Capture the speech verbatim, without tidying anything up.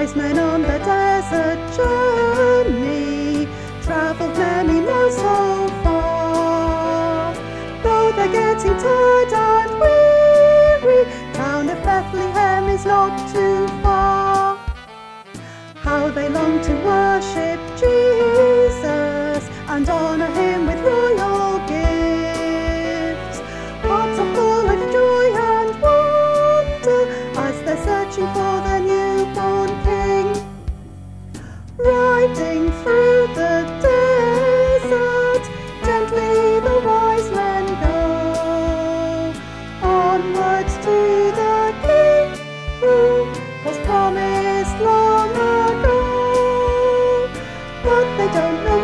wise men on the desert journey travelled many miles so far. Though they're getting tired and weary, town of Bethlehem is not too far. How they long to worship Jesus and honour him with royal gifts. Hearts are full of joy and wonder as they're searching for the newborn King. Riding through the desert, gently the wise men go, onwards to the King who was promised long ago. But they don't know